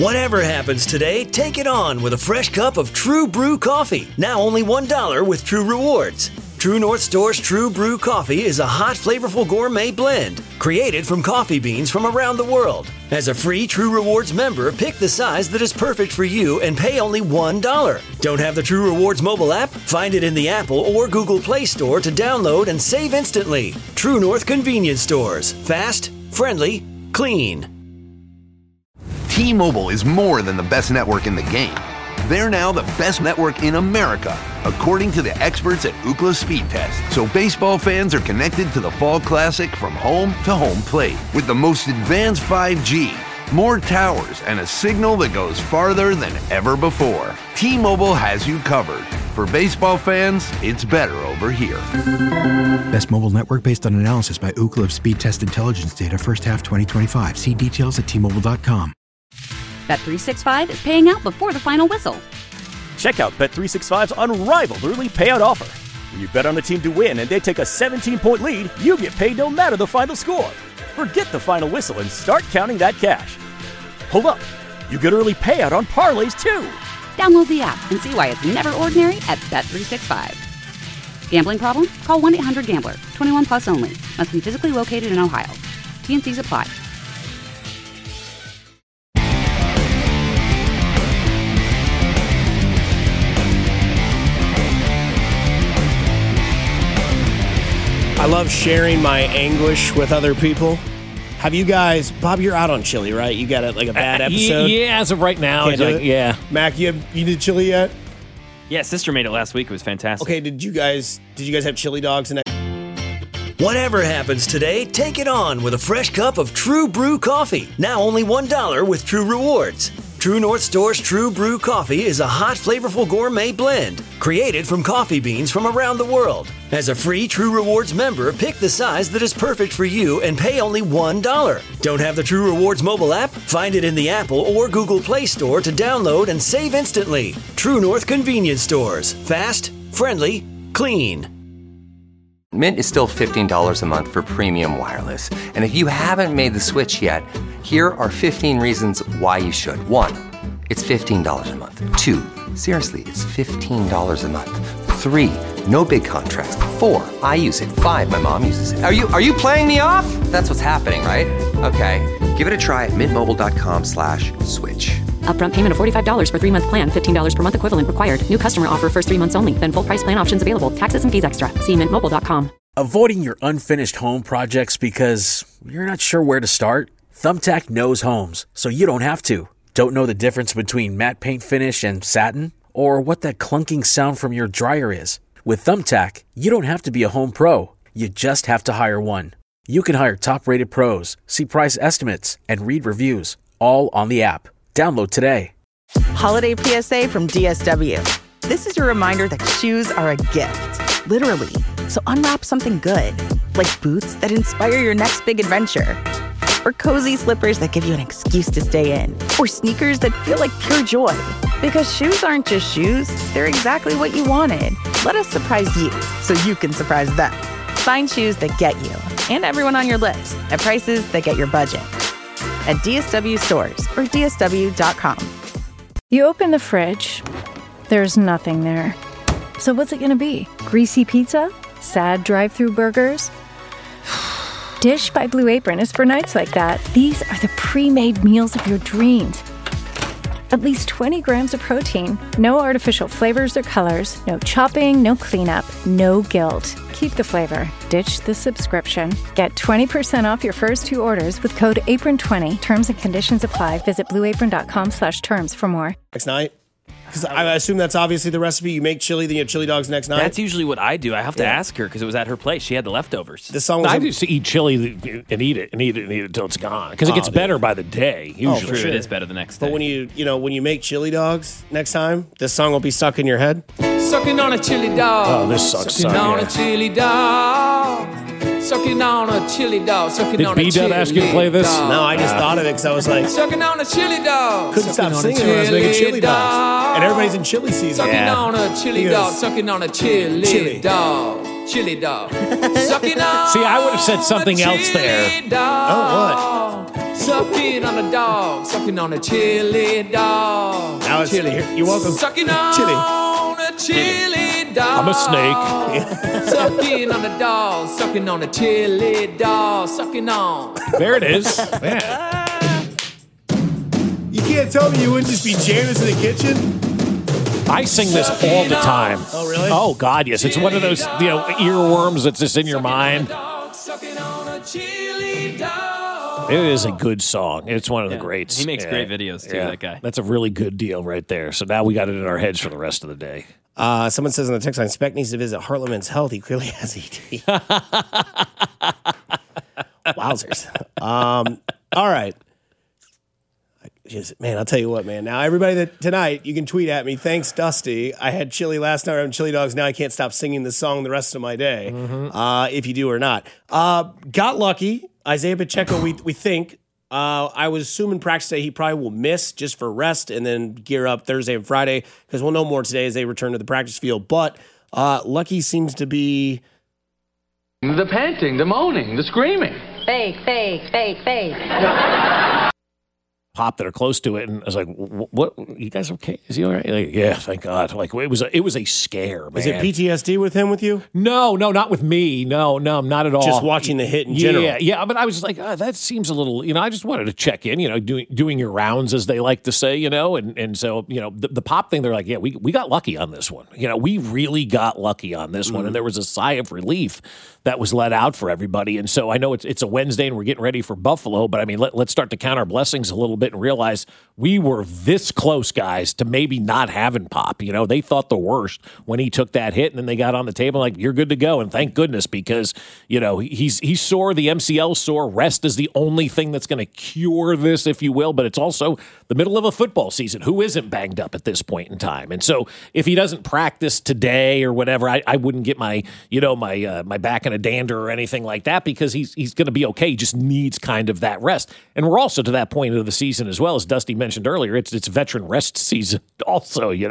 Whatever happens today, take it on with a fresh cup of True Brew coffee. Now only $1 with True Rewards. True North Store's True Brew coffee is a hot, flavorful gourmet blend created from coffee beans from around the world. As a free True Rewards member, pick the size that is perfect for you and pay only $1. Don't have the True Rewards mobile app? Find it in the Apple or Google Play Store to download and save instantly. True North Convenience Stores. Fast, friendly, clean. T-Mobile is more than the best network in the game. They're now the best network in America, according to the experts at Ookla Speed Test. So baseball fans are connected to the Fall Classic from home to home plate with the most advanced 5G, more towers, and a signal that goes farther than ever before. T-Mobile has you covered. For baseball fans, it's better over here. Best mobile network based on analysis by Ookla of Speed Test Intelligence data first half 2025. See details at T-Mobile.com. Bet365 is paying out before the final whistle. Check out Bet365's unrivaled early payout offer. When you bet on a team to win and they take a 17-point lead, you get paid no matter the final score. Forget the final whistle and start counting that cash. Hold up. You get early payout on parlays, too. Download the app and see why it's never ordinary at Bet365. Gambling problem? Call 1-800-GAMBLER. 21 plus only. Must be physically located in Ohio. T&Cs apply. I love sharing my anguish with other people. Have you guys, Bob, you're out on chili, right? You got a bad episode? Yeah, as of right now. Yeah. Mac, you did chili yet? Yeah, sister made it last week. It was fantastic. Okay, did you guys have chili dogs tonight? Whatever happens today, take it on with a fresh cup of True Brew coffee. Now only $1 with True Rewards. True North Store's True Brew coffee is a hot, flavorful gourmet blend created from coffee beans from around the world. As a free True Rewards member, pick the size that is perfect for you and pay only $1. Don't have the True Rewards mobile app? Find it in the Apple or Google Play Store to download and save instantly. True North Convenience Stores. Fast, friendly, clean. Mint is still $15 a month for premium wireless. And if you haven't made the switch yet, here are 15 reasons why you should. 1, it's $15 a month. 2, seriously, it's $15 a month. 3, no big contracts. 4, I use it. 5, my mom uses it. Are you playing me off? That's what's happening, right? Okay, give it a try at mintmobile.com/switch. Upfront payment of $45 for 3-month plan. $15 per month equivalent required. New customer offer first 3 months only. Then full price plan options available. Taxes and fees extra. See mintmobile.com. Avoiding your unfinished home projects because you're not sure where to start? Thumbtack knows homes, so you don't have to. Don't know the difference between matte paint finish and satin? Or what that clunking sound from your dryer is? With Thumbtack, you don't have to be a home pro. You just have to hire one. You can hire top-rated pros, see price estimates, and read reviews, all on the app. Download today. Holiday PSA from DSW. This is your reminder that shoes are a gift, literally. So unwrap something good, like boots that inspire your next big adventure, or cozy slippers that give you an excuse to stay in, or sneakers that feel like pure joy. Because shoes aren't just shoes, they're exactly what you wanted. Let us surprise you so you can surprise them. Find shoes that get you and everyone on your list at prices that get your budget. At DSW stores or DSW.com. You open the fridge, there's nothing there. So what's it gonna be? Greasy pizza? Sad drive-through burgers? Dish by Blue Apron is for nights like that. These are the pre-made meals of your dreams. At least 20 grams of protein, no artificial flavors or colors, no chopping, no cleanup, no guilt. Keep the flavor. Ditch the subscription. Get 20% off your first 2 orders with code APRON20. Terms and conditions apply. Visit blueapron.com/terms for more. Next night? Because I assume that's obviously the recipe. You make chili, then you have chili dogs next night. That's usually what I do. I have to ask her because it was at her place. She had the leftovers. The song was I just eat chili and eat it until it's gone because it gets better by the day. Usually, True, it is better the next day. But when you make chili dogs next time, this song will be stuck in your head. Sucking on a chili dog. Oh, this sucks. Sucking on a chili dog. Sucking on a chili dog. Sucking on a chili dog. Did B-Dub ask you to play this? No, I just thought of it because I was like... Sucking on a chili dog. Couldn't stop singing when I was making chili dogs. And everybody's in chili season. Sucking on a chili dog. Sucking on a chili dog. Chili dog. Sucking on See, I would have said something else there. Dog. Oh, what? Sucking on a dog, sucking on a chili dog. Now it's chili. You're welcome. Sucking on a chili dog. I'm a snake. Sucking on a dog, sucking on a chili dog, sucking on. There it is. Man. You can't tell me you wouldn't just be jamming this in the kitchen? I sing this all the time. Oh, really? Oh, God, yes. It's one of those, earworms that's just in your mind. It is a good song. It's one of the greats. He makes great videos, too, that guy. That's a really good deal right there. So now we got it in our heads for the rest of the day. Someone says on the text line, Speck needs to visit Heartland Men's Health. He clearly has ED. Wowzers. All right. Man, I'll tell you what, man. Now, everybody that tonight, you can tweet at me. Thanks, Dusty. I had chili last night. I'm having chili dogs. Now I can't stop singing the song the rest of my day, if you do or not. Got lucky. Isaiah Pacheco, we think. I was assuming practice day he probably will miss just for rest and then gear up Thursday and Friday because we'll know more today as they return to the practice field. But Lucky seems to be... The panting, the moaning, the screaming. Fake. Pop that are close to it, and I was like, "What? You guys okay? Is he all right?" Like, yeah, thank God. Like it was a scare, man. Is it PTSD with him with you? No, not with me. No, not at all. Just watching the hit in general. Yeah. But I was like, that seems a little. I just wanted to check in. Doing your rounds as they like to say. And so the Pop thing. They're like, yeah, we got lucky on this one. We really got lucky on this one, and there was a sigh of relief that was let out for everybody. And so I know it's a Wednesday and we're getting ready for Buffalo, but I mean, let's start to count our blessings a little bit and realize we were this close, guys, to maybe not having Pop. They thought the worst when he took that hit, and then they got on the table like, you're good to go. And thank goodness, because, he's sore, the MCL sore. Rest is the only thing that's going to cure this, if you will, but it's also the middle of a football season. Who isn't banged up at this point in time? And so if he doesn't practice today or whatever, I wouldn't get my back in a dander or anything like that, because he's going to be okay. He just needs kind of that rest. And we're also to that point of the season as well, as Dusty mentioned earlier. It's veteran rest season also, with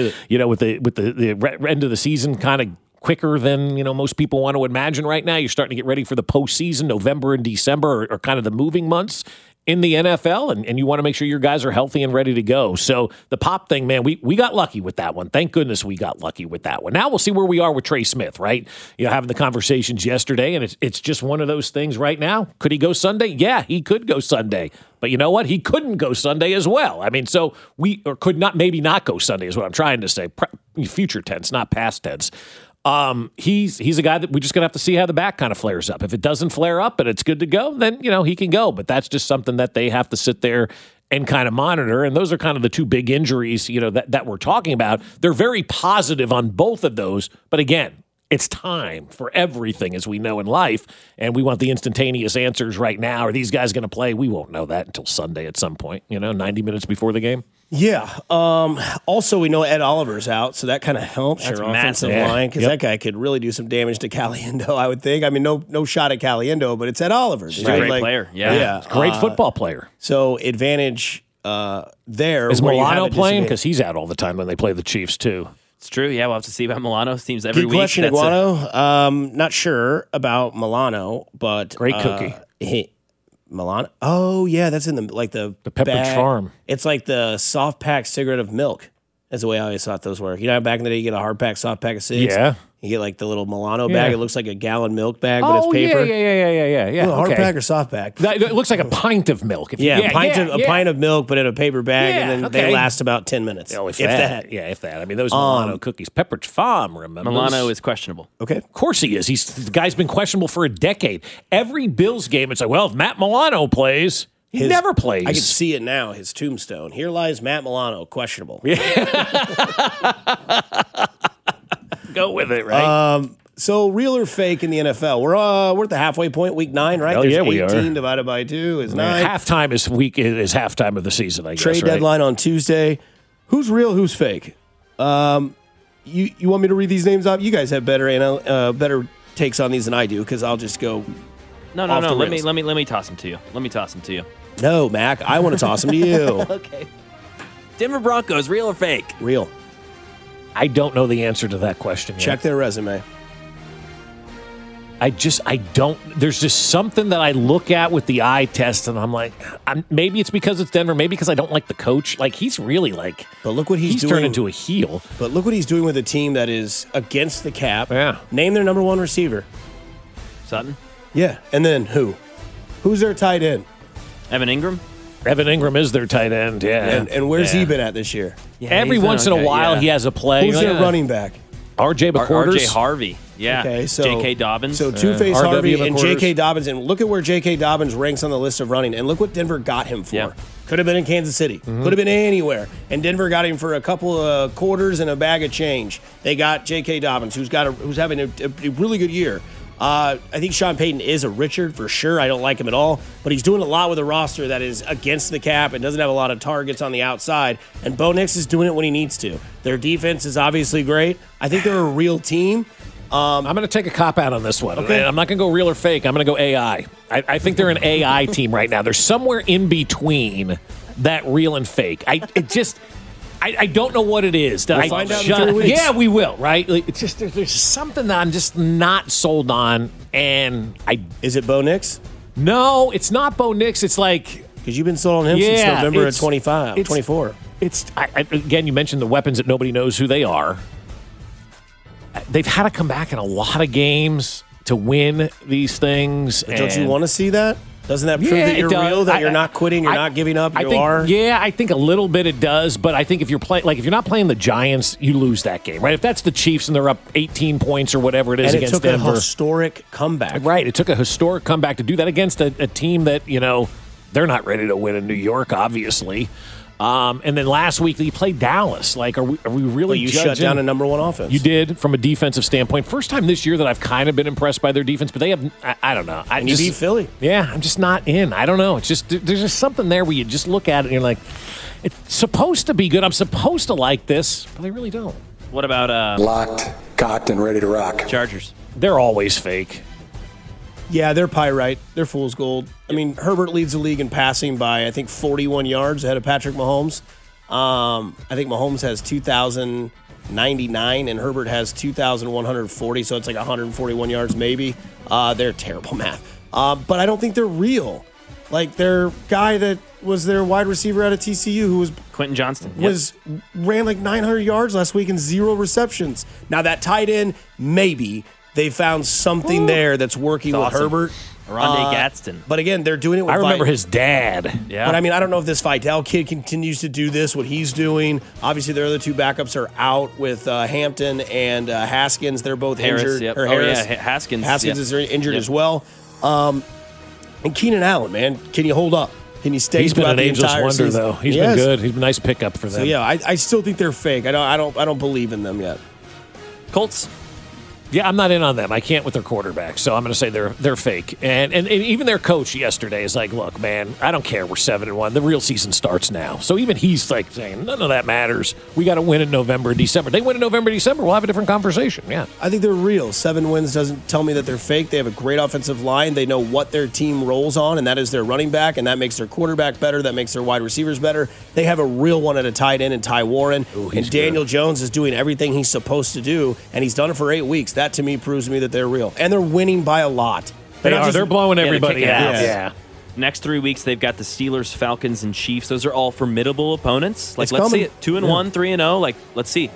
the end of the season kind of quicker than most people want to imagine right now. You're starting to get ready for the postseason. November and December are kind of the moving months in the NFL, and you want to make sure your guys are healthy and ready to go. So the Pop thing, man, we got lucky with that one. Thank goodness we got lucky with that one. Now we'll see where we are with Trey Smith, right? Having the conversations yesterday, and it's just one of those things right now. Could he go Sunday? Yeah, he could go Sunday. But you know what? He couldn't go Sunday as well. I mean, so could maybe not go Sunday is what I'm trying to say. Future tense, not past tense. He's a guy that we're just going to have to see how the back kind of flares up. If it doesn't flare up and it's good to go, then, he can go. But that's just something that they have to sit there and kind of monitor. And those are kind of the two big injuries, that we're talking about. They're very positive on both of those. But again, it's time for everything, as we know in life, and we want the instantaneous answers right now. Are these guys going to play? We won't know that until Sunday at some point, 90 minutes before the game. Yeah. Also, we know Ed Oliver's out, so that kind of helps your offensive line, because that guy could really do some damage to Caliendo, I would think. I mean, no shot at Caliendo, but it's Ed Oliver. He's a great player. Yeah. Great football player. So advantage there. Is Milano playing? Because he's out all the time when they play the Chiefs, too. It's true. Yeah, we'll have to see about Milano. Seems every Good week. Question, Iguano. Not sure about Milano, but great cookie. Milano. Oh yeah, that's in the Pepperidge Farm. It's like the soft pack cigarette of milk. That's the way I always thought those were. Back in the day, you get a hard pack, soft pack of cigs. Yeah. You get like the little Milano bag. It looks like a gallon milk bag, but it's paper. Yeah. Hard pack or soft pack? It looks like a pint of milk. A pint of milk, but in a paper bag, and then they last about 10 minutes. If that. Yeah, if that. I mean, those Milano cookies. Pepperidge Farm, remember? Milano is questionable. Okay. Of course he is. The guy's been questionable for a decade. Every Bills game, it's like, well, if Matt Milano plays... He never plays. I can see it now, his tombstone. Here lies Matt Milano, questionable. Go with it, right? So real or fake in the NFL? We're at the halfway point, week 9, right? Hell yeah, we are. 18 divided by 2 is 9. Halftime is halftime of the season, I guess. Trade deadline on Tuesday. Who's real, who's fake? You want me to read these names off? You guys have better takes on these than I do, because I'll just go. No. Let me toss them to you. No, Mac. I want to toss them to you. Okay. Denver Broncos, real or fake? Real. I don't know the answer to that question yet. Check their resume. I don't. There's just something that I look at with the eye test, and I'm like, maybe it's because it's Denver, maybe because I don't like the coach. Like, he's really like, but look what he's doing. turned into a heel. But look what he's doing with a team that is against the cap. Yeah. Name their number one receiver. Sutton. Yeah, and then who? Who's their tight end? Evan Ingram. Evan Ingram is their tight end. Yeah. And where's he been at this year? Yeah, Every once in a while, he has a play. Who's their running back? R.J. McQuarters. R.J. Harvey. Yeah. Okay, so J.K. Dobbins. So Two-Face Harvey and McQuarters. J.K. Dobbins. And look at where J.K. Dobbins ranks on the list of running. And look what Denver got him for. Yeah. Could have been in Kansas City. Could have been anywhere. And Denver got him for a couple of quarters and a bag of change. They got J.K. Dobbins, who's having a really good year. I think Sean Payton is a Richard for sure. I don't like him at all, but he's doing a lot with a roster that is against the cap and doesn't have a lot of targets on the outside. And Bo Nix is doing it when he needs to. Their defense is obviously great. I think they're a real team. I'm going to take a cop out on this one. Okay. I'm not going to go real or fake. I'm going to go AI. I think they're an AI team right now. They're somewhere in between that real and fake. I don't know what it is. We'll find out in 3 weeks. Yeah, we will, right? Like, it's just there's something that I'm just not sold on. And Is it Bo Nix? No, it's not Bo Nix. It's like, because you've been sold on him since November of 24. Again, you mentioned the weapons that nobody knows who they are. They've had to come back in a lot of games to win these things. But don't you want to see that? Doesn't that prove that you're real, that you're not quitting, you're not giving up, you are? Yeah, I think a little bit it does, but I think if you're not playing the Giants, you lose that game, right? If that's the Chiefs and they're up 18 points or whatever it is against Denver. And it took a historic comeback. Right, it took a historic comeback to do that against a team that, they're not ready to win in New York, obviously. And then last week they played Dallas. Like, are we really? You shut down a number one offense. You did from a defensive standpoint. First time this year that I've kind of been impressed by their defense, but they have. I don't know. You beat Philly. Yeah, I'm just not in. I don't know. It's just there's just something there where you just look at it and you're like, it's supposed to be good. I'm supposed to like this, but I really don't. What about locked, cocked, and ready to rock? Chargers. They're always fake. Yeah, they're pyrite. They're fool's gold. I mean, Herbert leads the league in passing by, I think, 41 yards ahead of Patrick Mahomes. I think Mahomes has 2,099 and Herbert has 2,140, so it's like 141 yards maybe. They're terrible math. But I don't think they're real. Like, their guy that was their wide receiver out of TCU, who was Quentin Johnston, ran like 900 yards last week and 0 receptions. Now, that tight end, maybe. They found something there that's working with Herbert. Rondé Gadsden. But again, they're doing it with I remember his dad. Yeah. But I mean, I don't know if this Vidal kid continues to do this, what he's doing. Obviously, their other two backups are out with Hampton and Haskins. They're both injured. Yep. Harris. Haskins. Haskins is injured as well. And Keenan Allen, man, can you hold up? Can you stay? He's been an ageless wonder, season? though. He's been good. He's been a nice pickup for them. So yeah, I still think they're fake. I don't believe in them yet. Colts. Yeah, I'm not in on them. I can't with their quarterback, so I'm going to say they're fake. And even their coach yesterday is like, look, man, I don't care. We're 7-1. The real season starts now. So even he's like saying, none of that matters. We got to win in November and December. They win in November, December. We'll have a different conversation. Yeah, I think they're real. 7 wins doesn't tell me that they're fake. They have a great offensive line. They know what their team rolls on, and that is their running back, and that makes their quarterback better. That makes their wide receivers better. They have a real one at a tight end in Ty Warren. And Daniel Jones is doing everything he's supposed to do, and he's done it for 8 weeks. That, to me, proves to me that they're real. And they're winning by a lot. They're blowing everybody out. Yeah. Next 3 weeks, they've got the Steelers, Falcons, and Chiefs. Those are all formidable opponents. Like, let's see it. 2-1, 3-0. Like, let's see.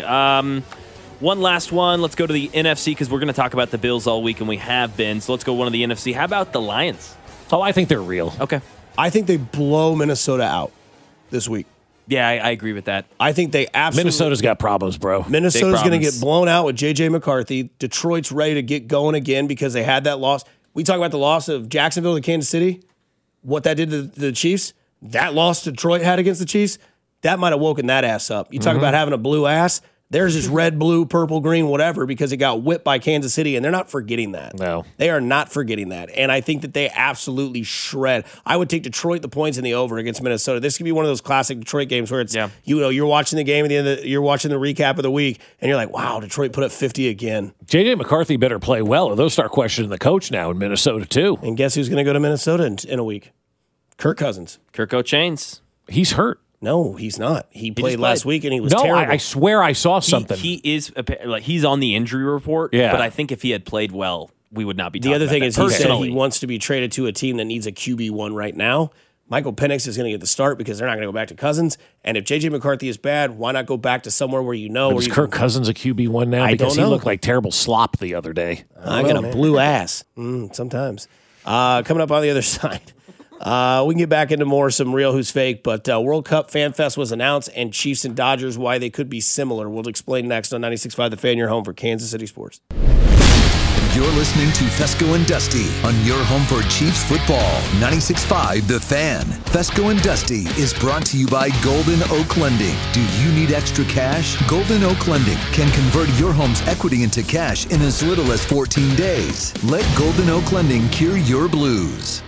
One last one. Let's go to the NFC because we're going to talk about the Bills all week, and we have been. So let's go one of the NFC. How about the Lions? Oh, I think they're real. Okay. I think they blow Minnesota out this week. Yeah, I agree with that. I think they absolutely... Minnesota's got problems, bro. Minnesota's going to get blown out with J.J. McCarthy. Detroit's ready to get going again because they had that loss. We talk about the loss of Jacksonville to Kansas City, what that did to the Chiefs. That loss Detroit had against the Chiefs, that might have woken that ass up. You talk about having a blue ass. There's just red, blue, purple, green, whatever, because it got whipped by Kansas City, and they're not forgetting that. No. They are not forgetting that. And I think that they absolutely shred. I would take Detroit the points in the over against Minnesota. This could be one of those classic Detroit games where it's, you're watching the game at the end you're watching the recap of the week, and you're like, wow, Detroit put up 50 again. J.J. McCarthy better play well, or they'll start questioning the coach now in Minnesota, too. And guess who's going to go to Minnesota in a week? Kirk Cousins. Kirk O'Chains. He's hurt. No, he's not. He played last week, and he was terrible. I swear I saw something. He is he's on the injury report. Yeah. But I think if he had played well, we would not be The talking other about thing that. is he said Personally. he wants to be traded to a team that needs a QB1 right now. Michael Penix is going to get the start because they're not going to go back to Cousins. And if J.J. McCarthy is bad, why not go back to somewhere where you know? But is Kirk Cousins a QB1 now? I Because don't know. he looked like terrible slop the other day. I got a blue ass sometimes. Coming up on the other side. We can get back into some real who's fake, but World Cup Fan Fest was announced, and Chiefs and Dodgers, why they could be similar. We'll explain next on 96.5 The Fan, your home for Kansas City sports. You're listening to Fesco and Dusty on your home for Chiefs football. 96.5 The Fan. Fesco and Dusty is brought to you by Golden Oak Lending. Do you need extra cash? Golden Oak Lending can convert your home's equity into cash in as little as 14 days. Let Golden Oak Lending cure your blues.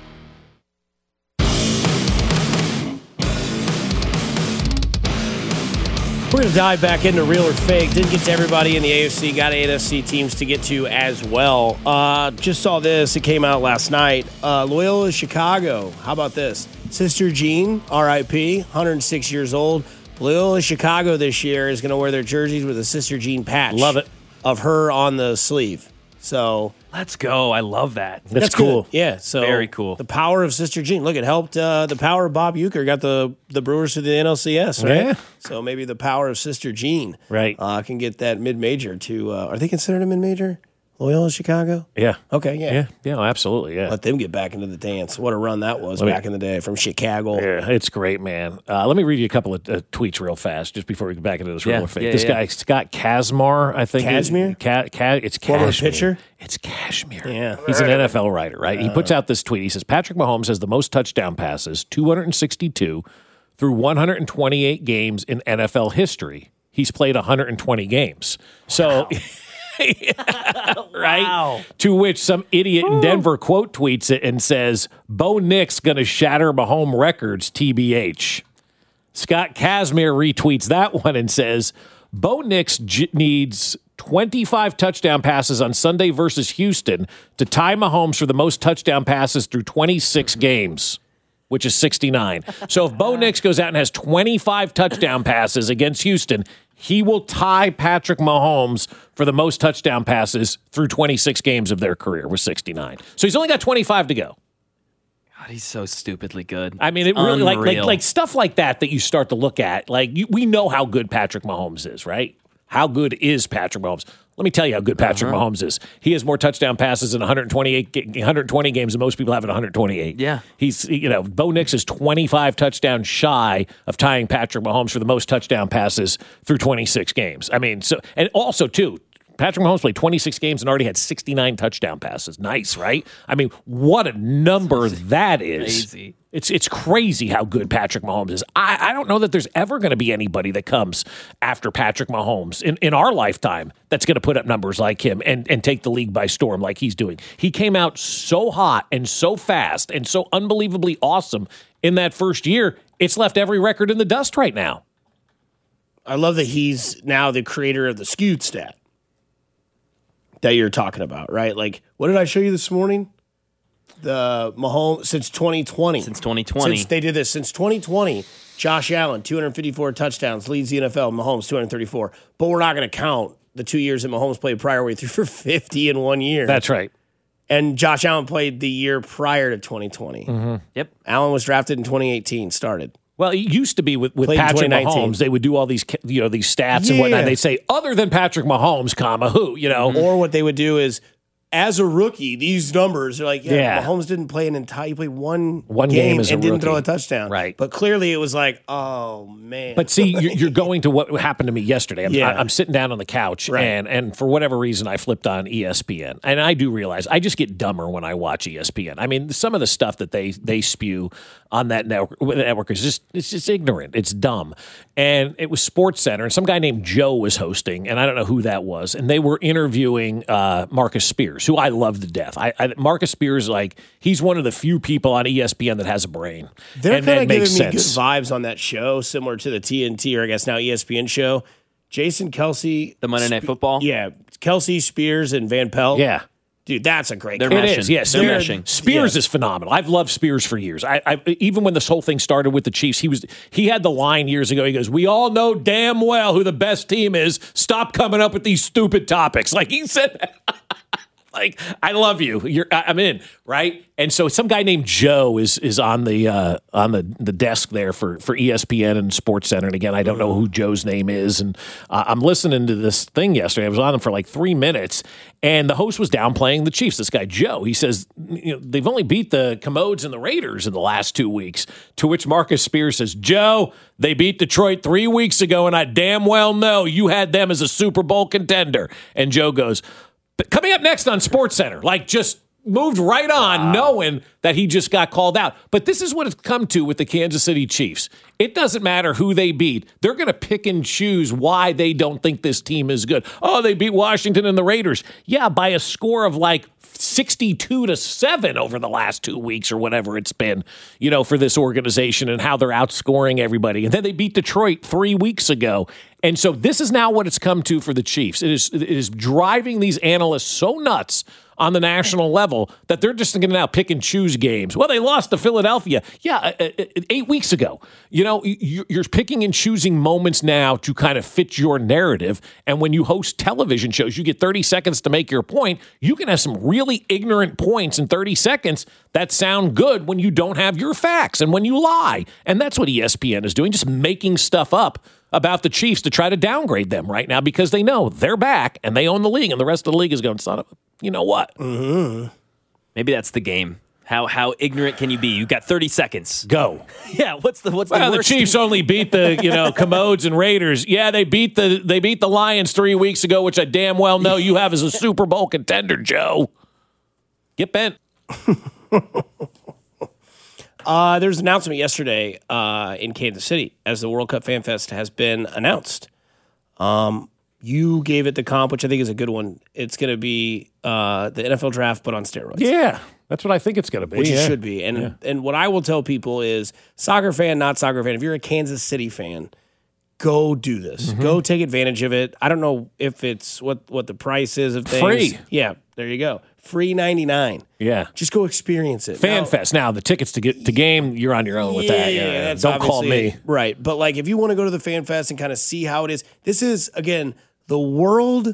We're going to dive back into real or fake. Didn't get to everybody in the AFC. Got NFC teams to get to as well. Just saw this. It came out last night. Loyola Chicago. How about this? Sister Jean, R.I.P., 106 years old. Loyola Chicago this year is going to wear their jerseys with a Sister Jean patch. Love it. Of her on the sleeve. So Let's go. I love that. That's cool. good. Yeah. So Very cool. The power of Sister Jean. Look, it helped. The power of Bob Uecker got the Brewers to the NLCS, right? Yeah. So maybe the power of Sister Jean, Right. can get that mid-major to. Are they considered a mid-major? Loyola Chicago. Yeah. Okay. Yeah. Yeah, absolutely, yeah. Let them get back into the dance. What a run that was back in the day from Chicago. Yeah, it's great, man. Let me read you a couple of tweets real fast just before we get back into this real or fake. This guy, Scott Kazmar, I think. Kazmir? It's Former Kashmir. pitcher? It's Kashmir. Yeah. He's an NFL writer, right? He puts out this tweet. He says, Patrick Mahomes has the most touchdown passes, 262, through 128 games in NFL history. He's played 120 games. So... Wow. Right? Wow. To which some idiot in Denver quote tweets it and says, Bo Nix going to shatter Mahomes records, TBH. Scott Kazmir retweets that one and says, Bo Nix needs 25 touchdown passes on Sunday versus Houston to tie Mahomes for the most touchdown passes through 26 games, which is 69. So if Bo Nix goes out and has 25 touchdown passes against Houston, he will tie Patrick Mahomes for the most touchdown passes through 26 games of their career with 69. So he's only got 25 to go. God, he's so stupidly good. I mean, it really like stuff like that you start to look at. Like we know how good Patrick Mahomes is, right? How good is Patrick Mahomes? Let me tell you how good Patrick Mahomes is. He has more touchdown passes in 120 games than most people have in 128. Yeah. He's, Bo Nix is 25 touchdowns shy of tying Patrick Mahomes for the most touchdown passes through 26 games. I mean, so, and also, too, Patrick Mahomes played 26 games and already had 69 touchdown passes. Nice, right? I mean, what a number that is. Crazy. It's crazy how good Patrick Mahomes is. I don't know that there's ever going to be anybody that comes after Patrick Mahomes in our lifetime that's going to put up numbers like him and take the league by storm like he's doing. He came out so hot and so fast and so unbelievably awesome in that first year. It's left every record in the dust right now. I love that he's now the creator of the skewed stat that you're talking about, right? Like, what did I show you this morning? The Mahomes since 2020. Since 2020. Since they did this. Since 2020, Josh Allen, 254 touchdowns, leads the NFL. Mahomes, 234. But we're not going to count the 2 years that Mahomes played prior where he threw for 50 in 1 year. That's right. And Josh Allen played the year prior to 2020. Mm-hmm. Yep. Allen was drafted in 2018, started. Well, it used to be with Played in Patrick 2019. Mahomes, they would do all these these stats and whatnot. Yeah. They'd say, other than Patrick Mahomes, who, Or what they would do is, as a rookie, these numbers are like, Yeah. Mahomes didn't play an entire, he played one game as a and didn't throw rookie. a touchdown. Right. But clearly it was like, oh, man. But see, you're going to what happened to me yesterday. Yeah. I'm sitting down on the couch, Right. and for whatever reason, I flipped on ESPN. And I do realize I just get dumber when I watch ESPN. I mean, some of the stuff that they spew on that network is just ignorant. It's dumb. And it was Sports Center, and some guy named Joe was hosting, and I don't know who that was. And they were interviewing Marcus Spears, who I love to death. Marcus Spears, he's one of the few people on ESPN that has a brain. They're and kind that of giving makes me good sense. vibes on that show, similar to the TNT or I guess now ESPN show. Jason Kelsey. The Monday Night Football? Yeah. Kelsey, Spears, and Van Pelt. Yeah. Dude, that's a great They're cast. meshing. It is, yes. They're meshing. Spears is phenomenal. I've loved Spears for years. I even when this whole thing started with the Chiefs, he had the line years ago. He goes, "We all know damn well who the best team is. Stop coming up with these stupid topics." Like he said. like, I love you. I'm in, right? And so some guy named Joe is on the desk there for ESPN and SportsCenter. And again, I don't know who Joe's name is. And I'm listening to this thing yesterday. I was on them for like 3 minutes, and the host was downplaying the Chiefs. This guy Joe, he says, they've only beat the Commodes and the Raiders in the last 2 weeks. To which Marcus Spears says, Joe, they beat Detroit 3 weeks ago, and I damn well know you had them as a Super Bowl contender. And Joe goes, but coming up next on SportsCenter, like just moved right on knowing that he just got called out. But this is what it's come to with the Kansas City Chiefs. It doesn't matter who they beat. They're going to pick and choose why they don't think this team is good. Oh, they beat Washington and the Raiders. Yeah, by a score of like 62-7 over the last 2 weeks or whatever it's been, for this organization and how they're outscoring everybody. And then they beat Detroit 3 weeks ago. And so this is now what it's come to for the Chiefs. It is driving these analysts so nuts on the national level that they're just going to now pick and choose games. Well, they lost to Philadelphia. Yeah, 8 weeks ago. You're picking and choosing moments now to kind of fit your narrative. And when you host television shows, you get 30 seconds to make your point. You can have some really ignorant points in 30 seconds that sound good when you don't have your facts and when you lie. And that's what ESPN is doing, just making stuff up about the Chiefs to try to downgrade them right now because they know they're back and they own the league and the rest of the league is going, son of a, you know what? Mm-hmm. Maybe that's the game. How ignorant can you be? You got 30 seconds. Go. Yeah. What's the worst? The Chiefs only beat the Commodes and Raiders. Yeah, they beat the Lions 3 weeks ago, which I damn well know you have as a Super Bowl contender, Joe. Get bent. There's an announcement yesterday in Kansas City as the World Cup Fan Fest has been announced. You gave it the comp, which I think is a good one. It's going to be the NFL draft, but on steroids. Yeah, that's what I think it's going to be. Which it should be. And what I will tell people is, soccer fan, not soccer fan, if you're a Kansas City fan, go do this. Mm-hmm. Go take advantage of it. I don't know if it's what the price is of things. Free. Yeah, there you go. Free 99. Yeah. Just go experience it. FanFest. Now, the tickets to get to game, you're on your own with that. Yeah, don't call me. Right. But like if you want to go to the FanFest and kind of see how it is, this is, again, the World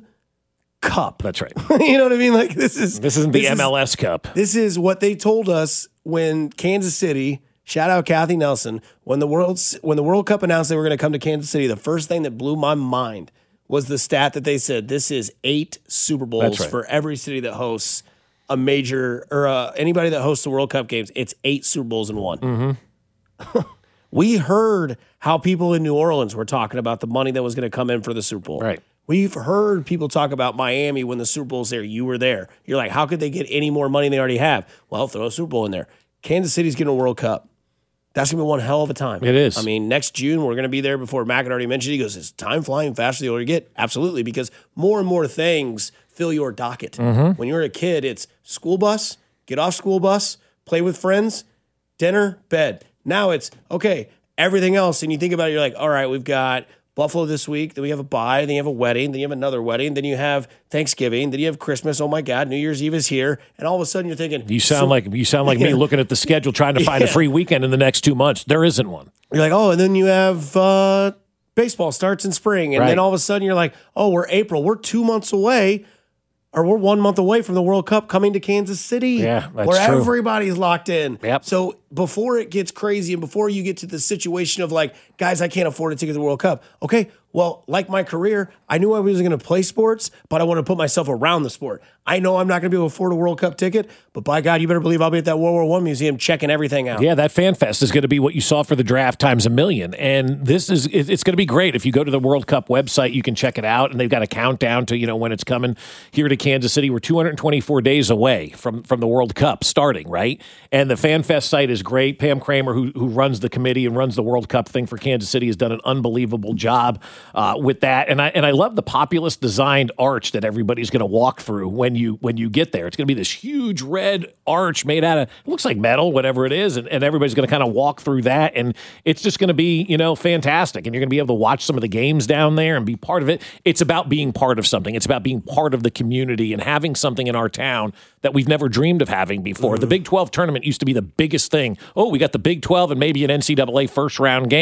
Cup. That's right. You know what I mean? Like this isn't the MLS Cup. This is what they told us when Kansas City, shout out Kathy Nelson, when the World Cup announced they were going to come to Kansas City, the first thing that blew my mind was the stat that they said this is 8 Super Bowls for every city that hosts a major or anybody that hosts the World Cup games. It's 8 Super Bowls in one. Mm-hmm. We heard how people in New Orleans were talking about the money that was going to come in for the Super Bowl. Right. We've heard people talk about Miami when the Super Bowl's there. You were there. You're like, how could they get any more money than they already have? Well, throw a Super Bowl in there. Kansas City's getting a World Cup. That's going to be one hell of a time. It is. I mean, next June, we're going to be there before Mac had already mentioned. He goes, is time flying faster the older you get? Absolutely, because more and more things fill your docket. Mm-hmm. When you're a kid, it's school bus, get off school bus, play with friends, dinner, bed. Now it's, okay, everything else. And you think about it, you're like, all right, we've got Buffalo this week, then we have a bye, then you have a wedding, then you have another wedding, then you have Thanksgiving, then you have Christmas. Oh my God, New Year's Eve is here, and all of a sudden you're thinking, you sound like me looking at the schedule, trying to find a free weekend in the next 2 months. There isn't one. You're like, oh, and then you have baseball starts in spring, and then all of a sudden you're like, oh, we're April, we're 2 months away. Or we're 1 month away from the World Cup coming to Kansas City. Yeah, that's where true. Everybody's locked in. Yep. So before it gets crazy and before you get to the situation of like, guys, I can't afford a ticket to the World Cup. Okay, well, like my career, I knew I wasn't going to play sports, but I want to put myself around the sport. I know I'm not going to be able to afford a World Cup ticket, but by God, you better believe I'll be at that World War I museum checking everything out. Yeah, that Fan Fest is going to be what you saw for the draft times a million. And it's going to be great. If you go to the World Cup website, you can check it out. And they've got a countdown to, when it's coming here to Kansas City. We're 224 days away from the World Cup starting, right? And the Fan Fest site is great. Pam Kramer, who runs the committee and runs the World Cup thing for Kansas City, has done an unbelievable job with that. And I love the populist designed arch that everybody's going to walk through when you get there. It's going to be this huge red arch made out of, it looks like metal, whatever it is, and everybody's going to kind of walk through that, and it's just going to be, fantastic, and you're going to be able to watch some of the games down there and be part of it. It's about being part of something. It's about being part of the community and having something in our town that we've never dreamed of having before. Mm-hmm. The Big 12 tournament used to be the biggest thing. Oh, we got the Big 12 and maybe an NCAA first-round game.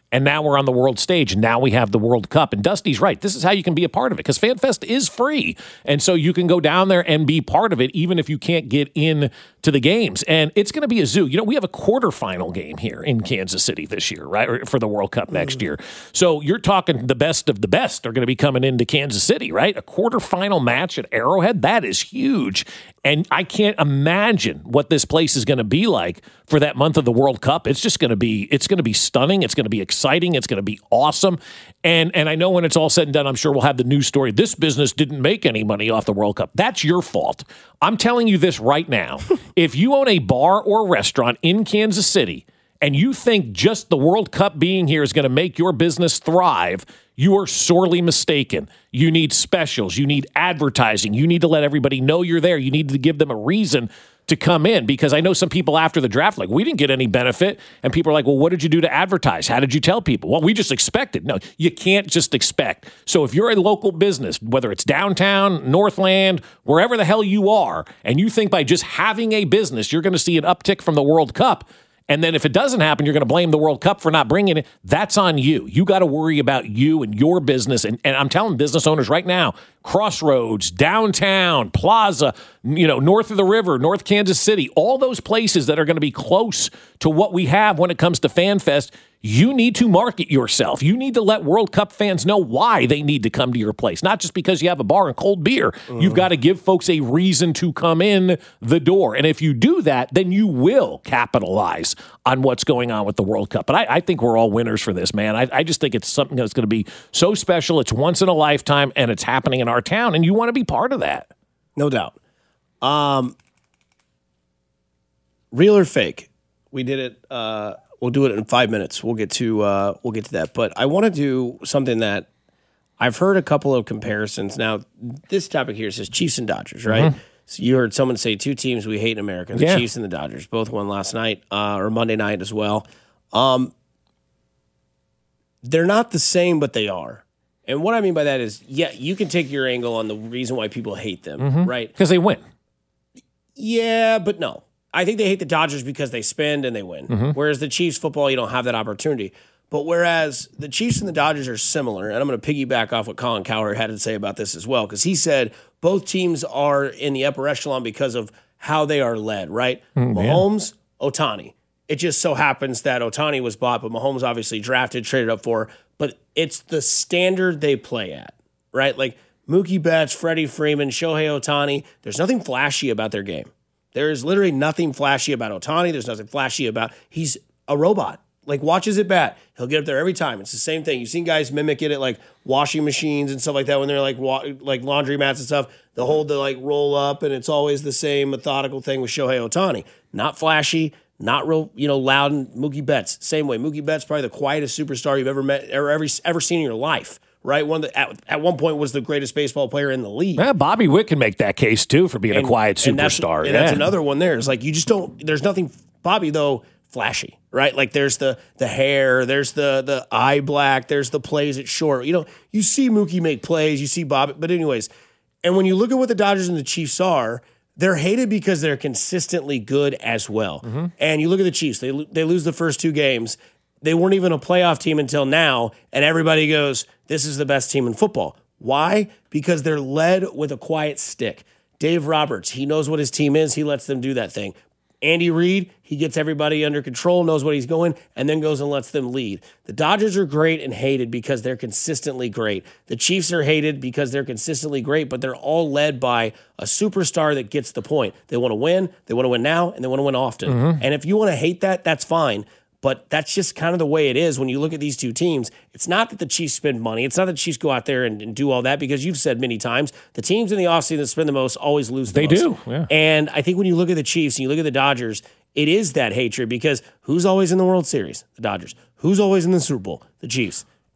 And now we're on the world stage. Now we have the World Cup. And Dusty's right. This is how you can be a part of it because FanFest is free. And so you can go down there and be part of it even if you can't get in to the games. And it's going to be a zoo. We have a quarterfinal game here in Kansas City this year, right? Or for the World Cup next year. So you're talking the best of the best are going to be coming into Kansas City, right? A quarterfinal match at Arrowhead. That is huge. And I can't imagine what this place is going to be like for that month of the World Cup. It's just going to be stunning. It's going to be exciting. It's going to be awesome. And I know when it's all said and done, I'm sure we'll have the news story. This business didn't make any money off the World Cup. That's your fault. I'm telling you this right now. If you own a bar or restaurant in Kansas City and you think just the World Cup being here is going to make your business thrive, you are sorely mistaken. You need specials. You need advertising. You need to let everybody know you're there. You need to give them a reason to come in because I know some people after the draft, like, we didn't get any benefit. And people are like, well, what did you do to advertise? How did you tell people? Well, we just expected. No, you can't just expect. So if you're a local business, whether it's downtown, Northland, wherever the hell you are, and you think by just having a business, you're going to see an uptick from the World Cup, and then if it doesn't happen, you're going to blame the World Cup for not bringing it. That's on you. You got to worry about you and your business. And I'm telling business owners right now, Crossroads, downtown, Plaza, north of the river, North Kansas City, all those places that are going to be close to what we have when it comes to FanFest, you need to market yourself. You need to let World Cup fans know why they need to come to your place. Not just because you have a bar and cold beer. You've got to give folks a reason to come in the door. And if you do that, then you will capitalize on what's going on with the World Cup. But I think we're all winners for this, man. I just think it's something that's going to be so special. It's once in a lifetime, and it's happening in our town, and you want to be part of that. No doubt. Real or fake? We did it. We'll do it in 5 minutes. We'll get to that. But I want to do something that I've heard a couple of comparisons. Now, this topic here says Chiefs and Dodgers, right? Mm-hmm. So you heard someone say two teams we hate in America, the Chiefs and the Dodgers. Both won last night or Monday night as well. They're not the same, but they are. And what I mean by that is, you can take your angle on the reason why people hate them, right? Because they win. Yeah, but no. I think they hate the Dodgers because they spend and they win. Whereas the Chiefs football, you don't have that opportunity. But whereas the Chiefs and the Dodgers are similar, and I'm going to piggyback off what Colin Cowherd had to say about this as well, because he said both teams are in the upper echelon because of how they are led, right? Mahomes, Ohtani. It just so happens that Ohtani was bought, but Mahomes obviously drafted, traded up for. But it's the standard they play at, right? Like Mookie Betts, Freddie Freeman, Shohei Ohtani, there's nothing flashy about their game. There is literally nothing flashy about Ohtani. There's nothing flashy about he's a robot. Like, watches at bat. He'll get up there every time. It's the same thing. You've seen guys mimic it at, like, washing machines and stuff like that when they're, like laundry mats and stuff. They'll hold the, roll up, and it's always the same methodical thing with Shohei Ohtani. Not flashy, not real, loud. And Mookie Betts, same way. Mookie Betts, probably the quietest superstar you've ever met or ever seen in your life. Right, one that at one point was the greatest baseball player in the league. Yeah, Bobby Witt can make that case too for being a quiet superstar. And that's another one there. It's like you just don't. There's nothing Bobby though flashy, right? Like there's the hair, there's the eye black, there's the plays at short. You see Mookie make plays, you see Bobby. But anyways, and when you look at what the Dodgers and the Chiefs are, they're hated because they're consistently good as well. And you look at the Chiefs; they lose the first two games. They weren't even a playoff team until now, and everybody goes, this is the best team in football. Why? Because they're led with a quiet stick. Dave Roberts, he knows what his team is. He lets them do that thing. Andy Reid, he gets everybody under control, knows what he's going, and then goes and lets them lead. The Dodgers are great and hated because they're consistently great. The Chiefs are hated because they're consistently great, but they're all led by a superstar that gets the point. They want to win now, and they want to win often. And if you want to hate that, that's fine. But that's just kind of the way it is when you look at these two teams. It's not that the Chiefs spend money. It's not that the Chiefs go out there and do all that because you've said many times the teams in the offseason that spend the most always lose the most. They do, yeah. And I think when you look at the Chiefs and you look at the Dodgers, it is that hatred because who's always in the World Series? The Dodgers. Who's always in the Super Bowl? The Chiefs.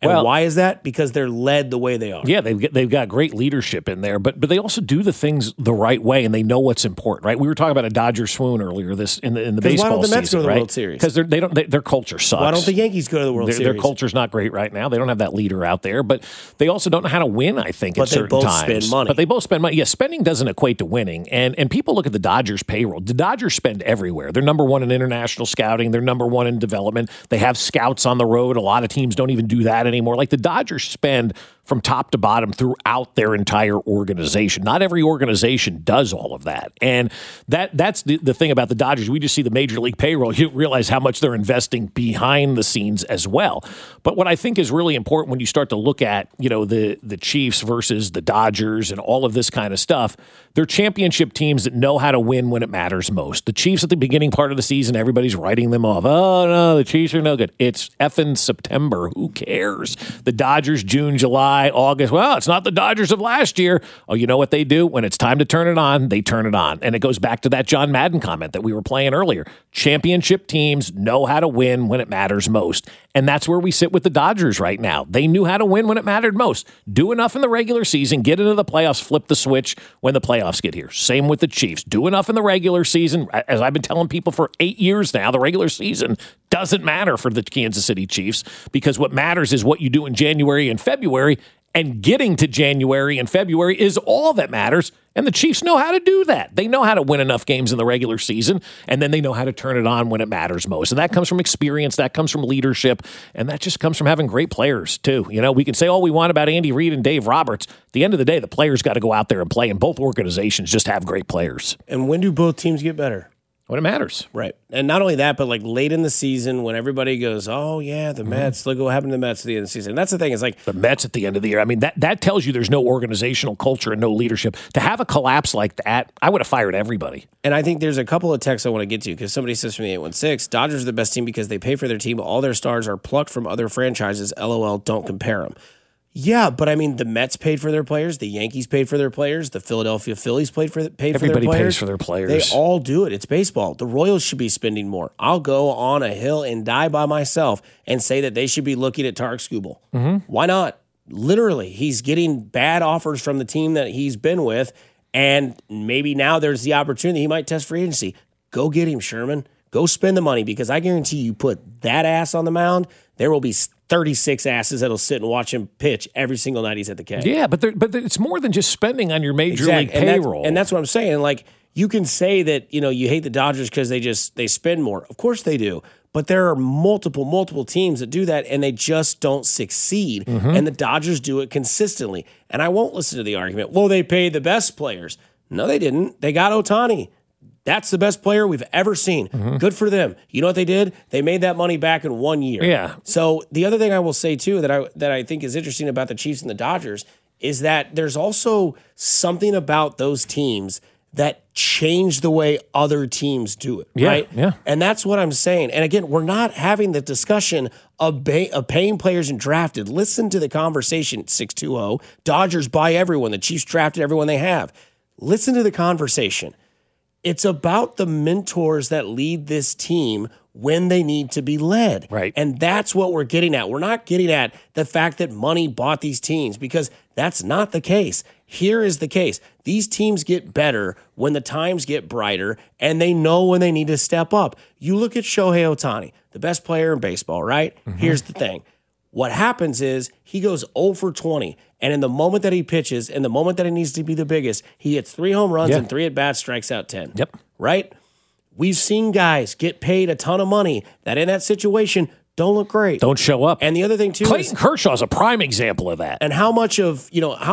And why is that? Because they're led the way they are. Yeah, they've got great leadership in there, but they also do the things the right way, and they know what's important, right? We were talking about a Dodger swoon earlier in the baseball season, why don't the Mets go to the right? World Series? Because their culture sucks. Why don't the Yankees go to the World Series? Their culture's not great right now. They don't have that leader out there, but they also don't know how to win, I think, at certain times. But they both spend money. But they both spend money. Yeah, spending doesn't equate to winning, and people look at the Dodgers payroll. The Dodgers spend everywhere. They're number one in international scouting. They're number one in development. They have scouts on the road. A lot of teams don't even do that anymore. Like the Dodgers spend from top to bottom throughout their entire organization. Not every organization does all of that. And that's the thing about the Dodgers. We just see the major league payroll. You realize how much they're investing behind the scenes as well. But what I think is really important when you start to look at, the Chiefs versus the Dodgers and all of this kind of stuff, they're championship teams that know how to win when it matters most. The Chiefs at the beginning part of the season, everybody's writing them off. Oh, no, the Chiefs are no good. It's effing September. Who cares? The Dodgers, June, July, August. Well, it's not the Dodgers of last year. Oh, you know what they do? When it's time to turn it on, they turn it on. And it goes back to that John Madden comment that we were playing earlier. Championship teams know how to win when it matters most. And that's where we sit with the Dodgers right now. They knew how to win when it mattered most. Do enough in the regular season, get into the playoffs, flip the switch when the playoffs get here. Same with the Chiefs. Do enough in the regular season. As I've been telling people for 8 years now, the regular season doesn't matter for the Kansas City Chiefs because what matters is what you do in January and February, and getting to January and February is all that matters. And the Chiefs know how to do that. They know how to win enough games in the regular season, and then they know how to turn it on when it matters most. And that comes from experience, that comes from leadership, and that just comes from having great players, too. We can say all we want about Andy Reid and Dave Roberts. At the end of the day, the players got to go out there and play, and both organizations just have great players. And when do both teams get better? When it matters. Right. And not only that, but like late in the season when everybody goes, oh, yeah, the Mets, look what happened to the Mets at the end of the season. And that's the thing. It's like the Mets at the end of the year. I mean, that tells you there's no organizational culture and no leadership. To have a collapse like that, I would have fired everybody. And I think there's a couple of texts I want to get to because somebody says from the 816, Dodgers are the best team because they pay for their team. All their stars are plucked from other franchises. LOL, don't compare them. Yeah, but I mean, the Mets paid for their players. The Yankees paid for their players. The Philadelphia Phillies paid for their players. Everybody pays for their players. They all do it. It's baseball. The Royals should be spending more. I'll go on a hill and die by myself and say that they should be looking at Tarek Skubal. Mm-hmm. Why not? Literally, he's getting bad offers from the team that he's been with, and maybe now there's the opportunity he might test free agency. Go get him, Sherman. Go spend the money because I guarantee you put that ass on the mound, there will be 36 asses that'll sit and watch him pitch every single night he's at the K. Yeah, but it's more than just spending on your major league payroll. And that's what I'm saying. Like, you can say that, you hate the Dodgers because they spend more. Of course they do. But there are multiple teams that do that, and they just don't succeed. Mm-hmm. And the Dodgers do it consistently. And I won't listen to the argument, well, they pay the best players. No, they didn't. They got Ohtani. That's the best player we've ever seen. Mm-hmm. Good for them. You know what they did? They made that money back in 1 year. Yeah. So the other thing I will say, too, that I think is interesting about the Chiefs and the Dodgers is that there's also something about those teams that change the way other teams do it, right? Yeah. And that's what I'm saying. And again, we're not having the discussion of paying players and drafted. Listen to the conversation, 620. Dodgers buy everyone. The Chiefs drafted everyone they have. Listen to the conversation. It's about the mentors that lead this team when they need to be led. Right. And that's what we're getting at. We're not getting at the fact that money bought these teams because that's not the case. Here is the case. These teams get better when the times get brighter and they know when they need to step up. You look at Shohei Ohtani, the best player in baseball, right? Mm-hmm. Here's the thing. What happens is he goes 0 for 20. And in the moment that he pitches, in the moment that he needs to be the biggest, he hits 3 home runs and 3 at-bats, strikes out 10. Yep. Right? We've seen guys get paid a ton of money that in that situation don't look great. Don't show up. And the other thing, too, Clayton Kershaw is a prime example of that. And how much of,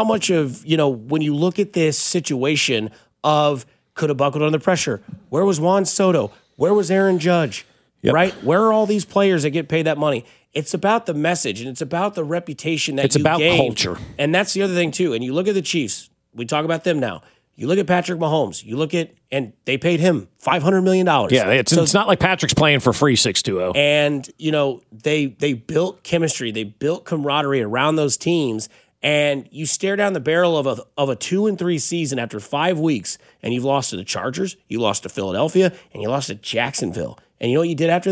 when you look at this situation of could have buckled under pressure, where was Juan Soto? Where was Aaron Judge? Yep. Right? Where are all these players that get paid that money? It's about the message, and it's about the reputation that it's you about gain. culture. And that's the other thing, too. And you look at the Chiefs. We talk about them now. You look at Patrick Mahomes. You look at, and they paid him $500 million. Yeah, it's not like Patrick's playing for free 620. And, they built chemistry. They built camaraderie around those teams. And you stare down the barrel of a 2-3 season after 5 weeks, and you've lost to the Chargers, you lost to Philadelphia, and you lost to Jacksonville. And you know what you did after that?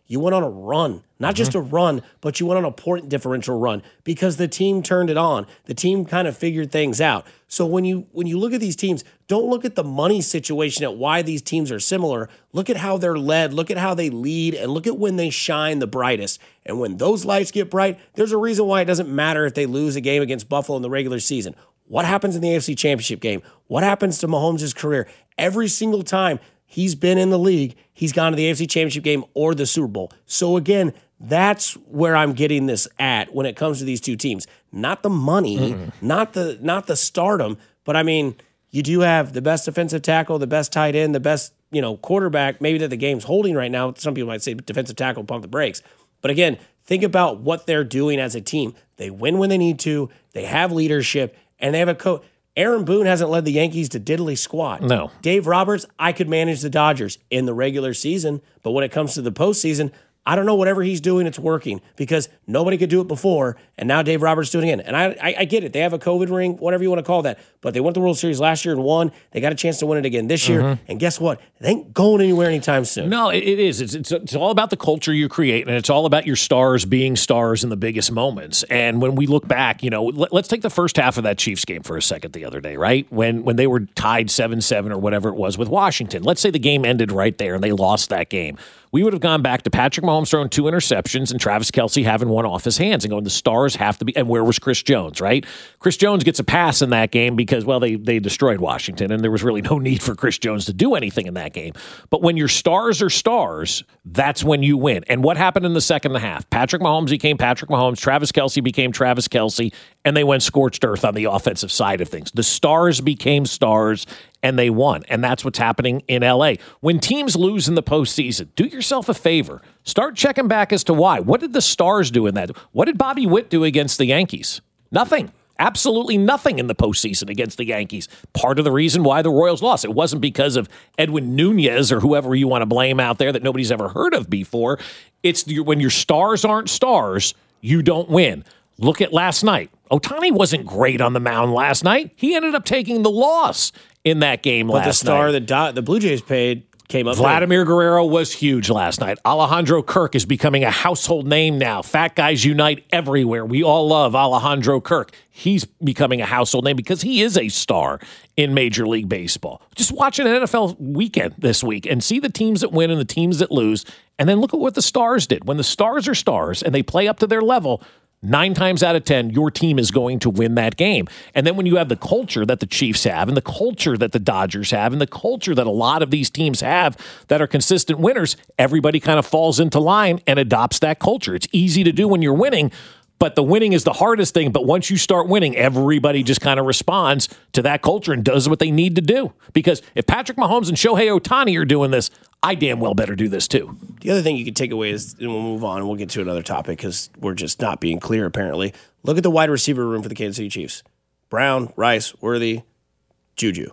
You went on a run, not just a run, but you went on a point differential run because the team turned it on. The team kind of figured things out. So when you look at these teams, don't look at the money situation at why these teams are similar. Look at how they're led, look at how they lead, and look at when they shine the brightest. And when those lights get bright, there's a reason why it doesn't matter if they lose a game against Buffalo in the regular season. What happens in the AFC Championship game? What happens to Mahomes' career? Every single time he's been in the league, he's gone to the AFC Championship game or the Super Bowl. So again, that's where I'm getting this at when it comes to these two teams. Not the money, not the stardom, but I mean, you do have the best defensive tackle, the best tight end, the best, quarterback, maybe that the game's holding right now. Some people might say defensive tackle, pump the brakes. But again, think about what they're doing as a team. They win when they need to, they have leadership, and they have a coach. Aaron Boone hasn't led the Yankees to diddly squat. No. Dave Roberts, I could manage the Dodgers in the regular season, but when it comes to the postseason, I don't know, whatever he's doing, it's working because nobody could do it before, and now Dave Roberts is doing it again. And I get it. They have a COVID ring, whatever you want to call that, but they won the World Series last year and won. They got a chance to win it again this year, and guess what? They ain't going anywhere anytime soon. No, it is. It's all about the culture you create, and it's all about your stars being stars in the biggest moments. And when we look back, let's take the first half of that Chiefs game for a second the other day, right? When they were tied 7-7 or whatever it was with Washington. Let's say the game ended right there and they lost that game. We would have gone back to Patrick Mahomes throwing 2 interceptions and Travis Kelce having one off his hands and going, the stars have to be, and where was Chris Jones, right? Chris Jones gets a pass in that game because, well, they destroyed Washington and there was really no need for Chris Jones to do anything in that game. But when your stars are stars, that's when you win. And what happened in the second half? Patrick Mahomes became Patrick Mahomes, Travis Kelce became Travis Kelce, and they went scorched earth on the offensive side of things. The stars became stars, and they won. And that's what's happening in L.A. When teams lose in the postseason, do yourself a favor. Start checking back as to why. What did the stars do in that? What did Bobby Witt do against the Yankees? Nothing. Absolutely nothing in the postseason against the Yankees. Part of the reason why the Royals lost. It wasn't because of Edwin Nunez or whoever you want to blame out there that nobody's ever heard of before. It's when your stars aren't stars, you don't win. Look at last night. Ohtani wasn't great on the mound last night. He ended up taking the loss in that game last night. But the star that the Blue Jays paid came up. Vladimir Guerrero was huge last night. Alejandro Kirk is becoming a household name now. Fat guys unite everywhere. We all love Alejandro Kirk. He's becoming a household name because he is a star in Major League Baseball. Just watch an NFL weekend this week and see the teams that win and the teams that lose, and then look at what the stars did. When the stars are stars and they play up to their level, 9 times out of 10, your team is going to win that game. And then when you have the culture that the Chiefs have and the culture that the Dodgers have and the culture that a lot of these teams have that are consistent winners, everybody kind of falls into line and adopts that culture. It's easy to do when you're winning, but the winning is the hardest thing. But once you start winning, everybody just kind of responds to that culture and does what they need to do. Because if Patrick Mahomes and Shohei Ohtani are doing this, I damn well better do this too. The other thing you could take away is, and we'll move on and we'll get to another topic because we're just not being clear apparently. Look at the wide receiver room for the Kansas City Chiefs. Brown, Rice, Worthy, Juju.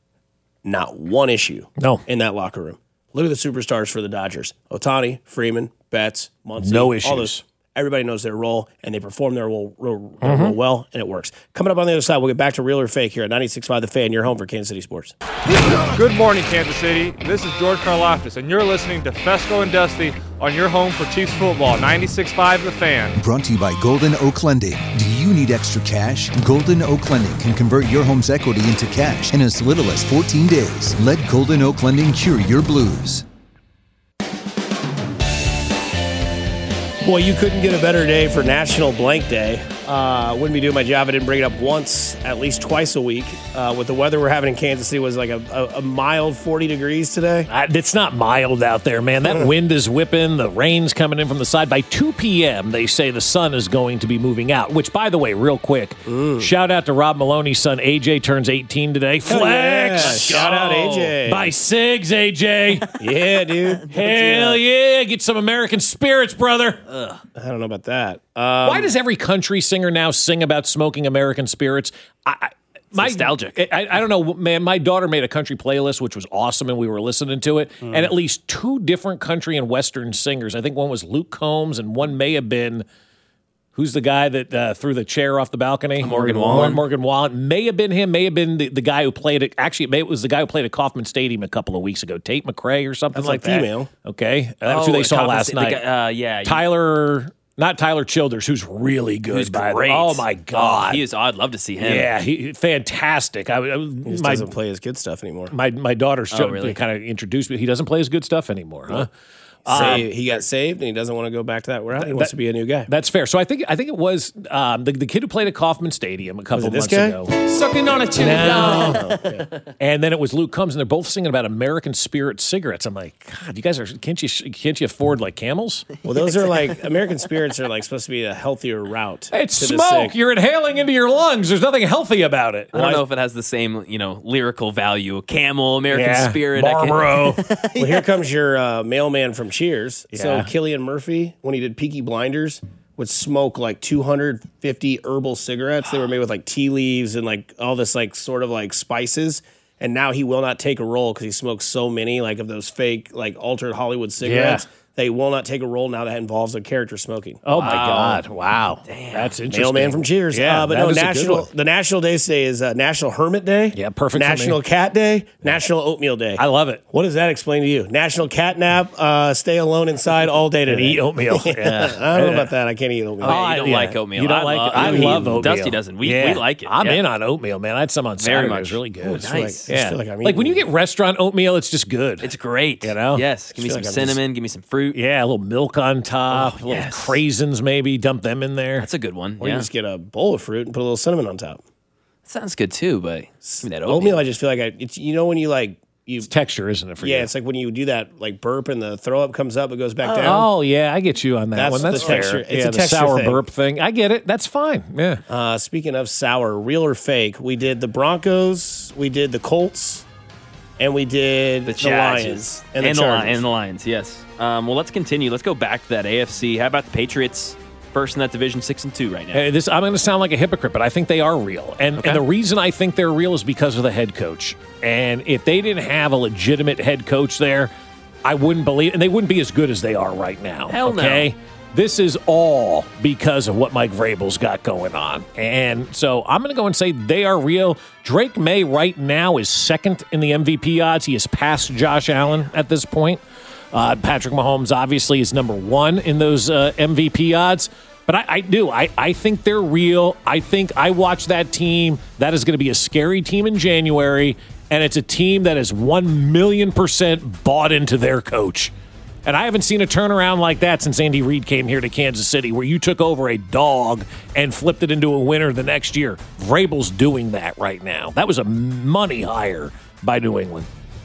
Not one issue in that locker room. Look at the superstars for the Dodgers. Ohtani, Freeman, Betts, Muncy. No issues. All those. Everybody knows their role, and they perform their role well, and it works. Coming up on the other side, we'll get back to Real or Fake here at 96.5 The Fan, your home for Kansas City sports. Good morning, Kansas City. This is George Karlaftis, and you're listening to Fesco and Dusty on your home for Chiefs football, 96.5 The Fan. Brought to you by Golden Oak Lending. Do you need extra cash? Golden Oak Lending can convert your home's equity into cash in as little as 14 days. Let Golden Oak Lending cure your blues. Boy, you couldn't get a better day for National Blank Day. Wouldn't be doing my job. I didn't bring it up once, at least twice a week. With the weather we're having in Kansas City was like a mild 40 degrees today. It's not mild out there, man. That wind is whipping. The rain's coming in from the side. By 2 p.m., they say the sun is going to be moving out, which, by the way, real quick, shout out to Rob Maloney's son. AJ turns 18 today. Flex! Yeah. Shout out, AJ. Buy cigs, AJ. Yeah, dude. Hell yeah. Get some American spirits, brother. I don't know about that. Why does every country singer now sing about smoking American spirits? Nostalgic. I don't know, man. My daughter made a country playlist, which was awesome, and we were listening to it. And at least 2 different country and Western singers. I think one was Luke Combs, and one may have been Who's the guy that threw the chair off the balcony? Morgan Wallen. Morgan Wallen. May have been him. May have been the guy who played it. Actually, it was the guy who played at Kauffman Stadium a couple of weeks ago. Tate McRae or something That's like that. female. Okay. That's who they saw last night. Not Tyler Childers, who's really good. Who's great. Oh, my God. I'd love to see him. Yeah, fantastic. He doesn't play his good stuff anymore. My daughter's really? kind of introduced me. He doesn't play his good stuff anymore, huh? He got saved and he doesn't want to go back to that route. He wants to be a new guy. That's fair. So I think it was the kid who played at Kauffman Stadium a couple months ago. Sucking on a chili dog. And then it was Luke Combs, and they're both singing about American Spirit cigarettes. I'm like, God, you guys can't you afford like Camels? Well, those are like American Spirits are like supposed to be a healthier route. It's smoke. You're inhaling into your lungs. There's nothing healthy about it. I don't know if it has the same, lyrical value. Camel, American Spirit, Marlboro. Well, here comes your mailman from Cheers. Yeah. So Cillian Murphy, when he did Peaky Blinders, would smoke like 250 herbal cigarettes. They were made with like tea leaves and like all this like sort of like spices. And now he will not take a roll because he smokes so many like of those fake like altered Hollywood cigarettes. Yeah. They will not take a roll now that involves a character smoking. Oh my God! Wow, damn, that's interesting. Mailman from Cheers. Yeah, but no, the National Day today is National Hermit Day. Yeah, perfect. National Cat Day. National Oatmeal Day. I love it. What does that explain to you? National Cat Nap. Stay alone inside all day today. And eat oatmeal. Yeah. I don't know about that. I can't eat oatmeal. You don't like oatmeal. You don't like it? I love oatmeal. Dusty doesn't. We like it. I'm in on oatmeal, man. I had some on Saturday. It was really good. Ooh, nice. Like when you get restaurant oatmeal, it's just good. It's great. You know? Yes. Give me some cinnamon. Give me some fruit. Yeah, a little milk on top, little craisins maybe, dump them in there. That's a good one. Or you just get a bowl of fruit and put a little cinnamon on top. Sounds good too, but give me that oatmeal. I just feel like it's when you like it's texture, isn't it? For you? It's like when you do that like burp and the throw up comes up, it goes back down. Oh yeah, I get you on that one. That's the fair. texture. It's a the texture sour thing. burp thing. I get it. That's fine. Yeah. Speaking of sour, real or fake, we did the Broncos, we did the Colts, and we did the Lions and the Lions. Yes. Well, let's continue. Let's go back to that AFC. How about the Patriots? First in that division, 6-2 right now. I'm going to sound like a hypocrite, but I think they are real. And the reason I think they're real is because of the head coach. And if they didn't have a legitimate head coach there, I wouldn't believe, and they wouldn't be as good as they are right now. Hell no. This is all because of what Mike Vrabel's got going on. And so I'm going to go and say they are real. Drake May right now is second in the MVP odds. He has passed Josh Allen at this point. Patrick Mahomes obviously is number one in those MVP odds. But I think they're real. I think I watch that team. That is going to be a scary team in January. And it's a team that is 1,000,000% bought into their coach. And I haven't seen a turnaround like that since Andy Reid came here to Kansas City, where you took over a dog and flipped it into a winner the next year. Vrabel's doing that right now. That was a money hire by New England.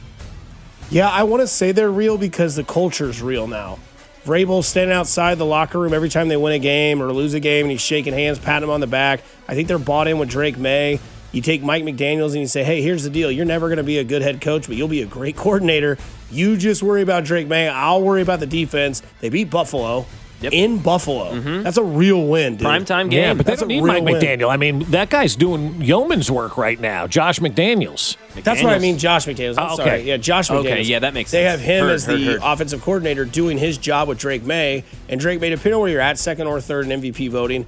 Yeah, I want to say they're real because the culture's real now. Vrabel's standing outside the locker room every time they win a game or lose a game, and he's shaking hands, patting him on the back. I think they're bought in with Drake May. You take Mike McDaniels and you say, hey, here's the deal. You're never going to be a good head coach, but you'll be a great coordinator. You just worry about Drake May. I'll worry about the defense. They beat Buffalo. In Buffalo. Mm-hmm. That's a real win, dude. Primetime game. Yeah, but they don't need Mike McDaniel. I mean, that guy's doing yeoman's work right now. Josh McDaniels. That's what I mean, Josh McDaniels. I'm sorry. Yeah, Josh McDaniels. Okay, yeah, that makes They sense. have him as the offensive coordinator doing his job with Drake May. And Drake May, depending on where you're at, second or third in MVP voting.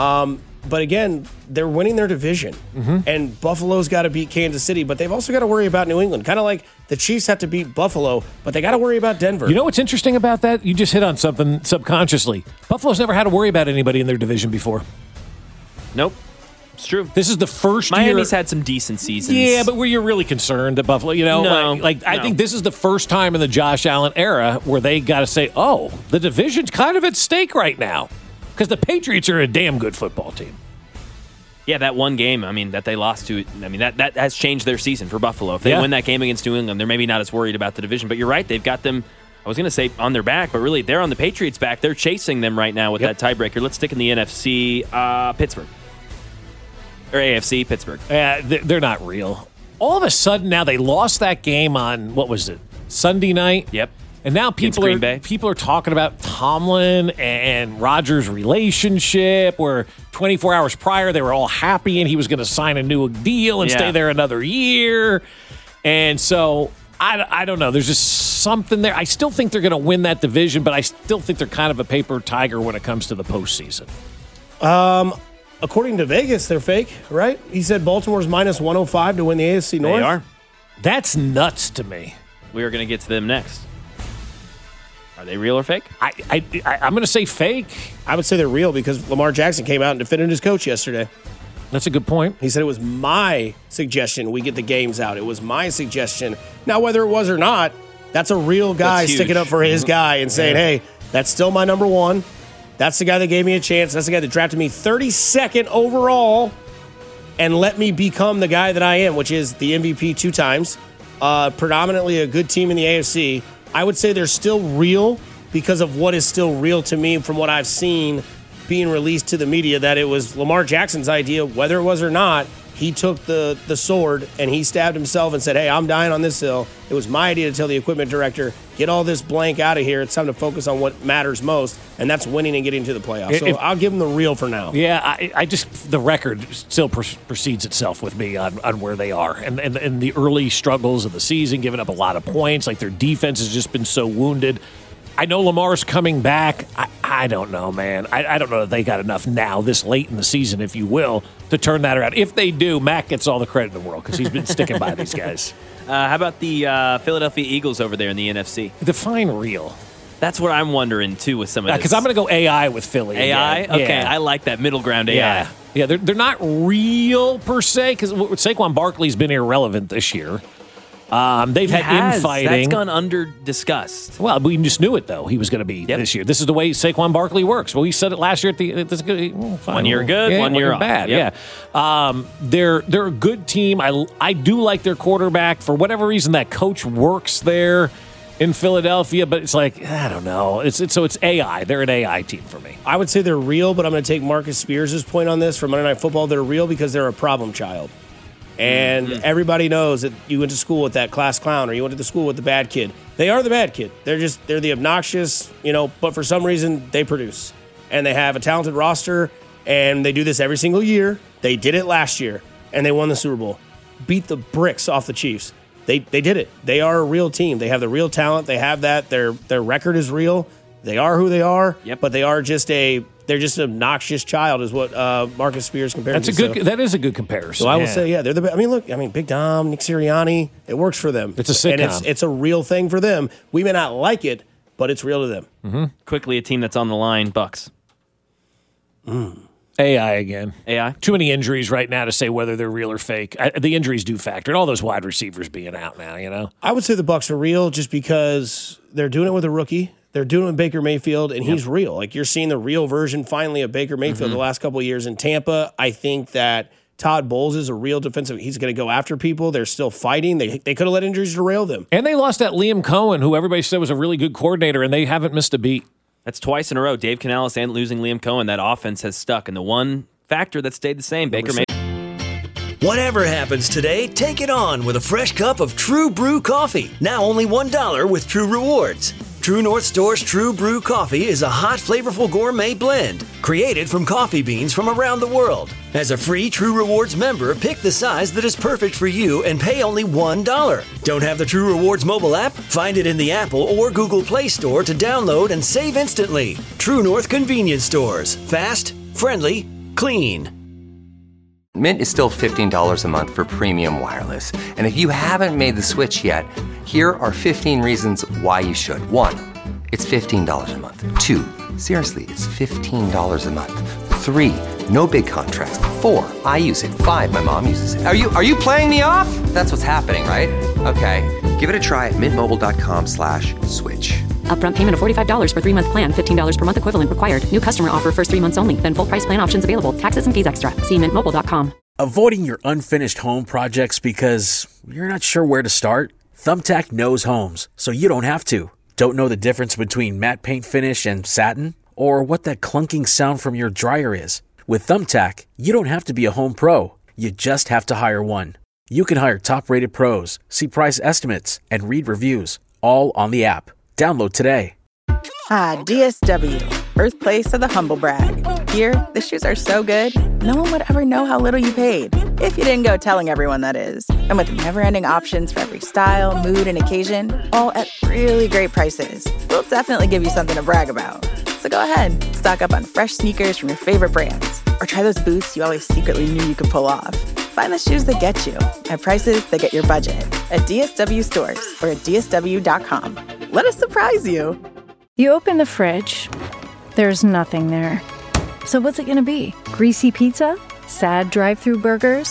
But again, they're winning their division. Mm-hmm. And Buffalo's got to beat Kansas City, but they've also got to worry about New England. Kind of like the Chiefs have to beat Buffalo, but they got to worry about Denver. You know what's interesting about that? You just hit on something subconsciously. Buffalo's never had to worry about anybody in their division before. Nope. It's true. This is the first year. Miami's had some decent seasons. Yeah, but were you really concerned that Buffalo, No. I think this is the first time in the Josh Allen era where they got to say, oh, the division's kind of at stake right now. Because the Patriots are a damn good football team. Yeah, that one game, that they lost to, that has changed their season for Buffalo. If they win that game against New England, they're maybe not as worried about the division. But you're right, they've got them, I was going to say on their back, but really they're on the Patriots' back. They're chasing them right now with that tiebreaker. Let's stick in the NFC, Pittsburgh. Or AFC, Pittsburgh. They're not real. All of a sudden now they lost that game on, what was it, Sunday night? Yep. And now people are talking about Tomlin and Rodgers' relationship, where 24 hours prior they were all happy and he was going to sign a new deal and stay there another year. And so I don't know. There's just something there. I still think they're going to win that division, but I still think they're kind of a paper tiger when it comes to the postseason. According to Vegas, they're fake, right? He said Baltimore's minus 105 to win the AFC North. They are. That's nuts to me. We are going to get to them next. Are they real or fake? I'm going to say fake. I would say they're real because Lamar Jackson came out and defended his coach yesterday. That's a good point. He said it was my suggestion we get the games out. It was my suggestion. Now, whether it was or not, that's a real guy sticking up for his guy and saying, hey, that's still my number one. That's the guy that gave me a chance. That's the guy that drafted me 32nd overall and let me become the guy that I am, which is the MVP 2 times, predominantly a good team in the AFC. I would say they're still real because of what is still real to me from what I've seen being released to the media, that it was Lamar Jackson's idea, whether it was or not. He took the sword and he stabbed himself and said, hey, I'm dying on this hill. It was my idea to tell the equipment director, get all this blank out of here. It's time to focus on what matters most, and that's winning and getting to the playoffs. So I'll give him the real for now. Yeah, I just, the record still precedes itself with me on where they are. And the early struggles of the season, giving up a lot of points, like their defense has just been so wounded. I know Lamar's coming back. I don't know, man. I don't know that they got enough now, this late in the season, if you will, to turn that around. If they do, Mac gets all the credit in the world because he's been sticking by these guys. How about the Philadelphia Eagles over there in the NFC? Define real. That's what I'm wondering, too, with some of this. Because I'm going to go AI with Philly. AI? Again. Okay, yeah. I like that middle ground AI. Yeah, they're not real per se because Saquon Barkley's been irrelevant this year. They've had infighting. That's gone under discussed. Well, we just knew it, though. He was going to be this year. This is the way Saquon Barkley works. Well, we said it last year at the fine. 1 year good, 1 year bad. Yep. Yeah. They're a good team. I do like their quarterback. For whatever reason, that coach works there in Philadelphia, but it's like, I don't know. So it's AI. They're an AI team for me. I would say they're real, but I'm going to take Marcus Spears' point on this from Monday Night Football. They're real because they're a problem child. And everybody knows that you went to school with that class clown or you went to the school with the bad kid. They are the bad kid. They're the obnoxious, but for some reason they produce. And they have a talented roster, and they do this every single year. They did it last year, and they won the Super Bowl. Beat the bricks off the Chiefs. They did it. They are a real team. They have the real talent. They have that. Their record is real. They are who they are, but they are just an obnoxious child is what Marcus Spears compared to. That is a good comparison. So I will say, they're the best. Big Dom, Nick Sirianni, it works for them. It's a sitcom. And it's a real thing for them. We may not like it, but it's real to them. Mm-hmm. Quickly, a team that's on the line, Bucks. AI again. AI? Too many injuries right now to say whether they're real or fake. The injuries do factor, and all those wide receivers being out now, I would say the Bucks are real just because they're doing it with a rookie. They're doing it with Baker Mayfield, and he's real. Like, you're seeing the real version, finally, of Baker Mayfield the last couple of years in Tampa. I think that Todd Bowles is a real defensive. He's going to go after people. They're still fighting. They could have let injuries derail them. And they lost that Liam Cohen, who everybody said was a really good coordinator, and they haven't missed a beat. That's twice in a row. Dave Canales and losing Liam Cohen. That offense has stuck. And the one factor that stayed the same, Baker Mayfield. Whatever happens today, take it on with a fresh cup of True Brew coffee. Now only $1 with True Rewards. True North Store's True Brew coffee is a hot, flavorful gourmet blend created from coffee beans from around the world. As a free True Rewards member, pick the size that is perfect for you and pay only $1. Don't have the True Rewards mobile app? Find it in the Apple or Google Play Store to download and save instantly. True North Convenience Stores. Fast, friendly, clean. Mint is still $15 a month for premium wireless. And if you haven't made the switch yet, here are 15 reasons why you should. 1, it's $15 a month. 2, seriously, it's $15 a month. 3, no big contracts. 4, I use it. 5, my mom uses it. Are you playing me off? That's what's happening, right? Okay, give it a try at mintmobile.com/switch. Upfront payment of $45 for 3-month plan, $15 per month equivalent required. New customer offer first 3 months only. Then full price plan options available. Taxes and fees extra. See mintmobile.com. Avoiding your unfinished home projects because you're not sure where to start? Thumbtack knows homes, so you don't have to. Don't know the difference between matte paint finish and satin? Or what that clunking sound from your dryer is? With Thumbtack, you don't have to be a home pro. You just have to hire one. You can hire top-rated pros, see price estimates, and read reviews, all on the app. Download today. DSW, birthplace of the humble brag. Here, the shoes are so good, no one would ever know how little you paid. If you didn't go telling everyone, that is. And with never-ending options for every style, mood, and occasion, all at really great prices, we'll definitely give you something to brag about. So go ahead, stock up on fresh sneakers from your favorite brands. Or try those boots you always secretly knew you could pull off. Find the shoes that get you at prices that get your budget at DSW stores or at DSW.com. Let us surprise you. You open the fridge, there's nothing there. So what's it going to be? Greasy pizza? Sad drive-through burgers?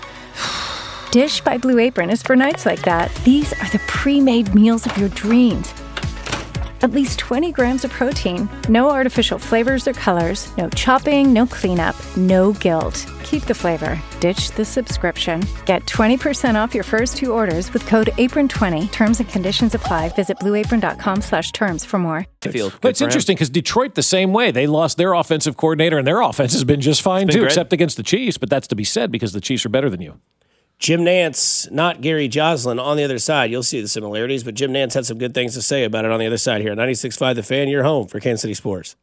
Dish by Blue Apron is for nights like that. These are the pre-made meals of your dreams. At least 20 grams of protein, no artificial flavors or colors, no chopping, no cleanup, no guilt. Keep the flavor. Ditch the subscription. Get 20% off your first 2 orders with code APRON20. Terms and conditions apply. Visit blueapron.com/terms for more. But it's interesting because Detroit the same way. They lost their offensive coordinator and their offense has been just fine too, except against the Chiefs. But that's to be said because the Chiefs are better than you. Jim Nantz, not Gary Joslin, on the other side. You'll see the similarities, but Jim Nantz had some good things to say about it on the other side here. 96.5 The Fan, your home for Kansas City sports.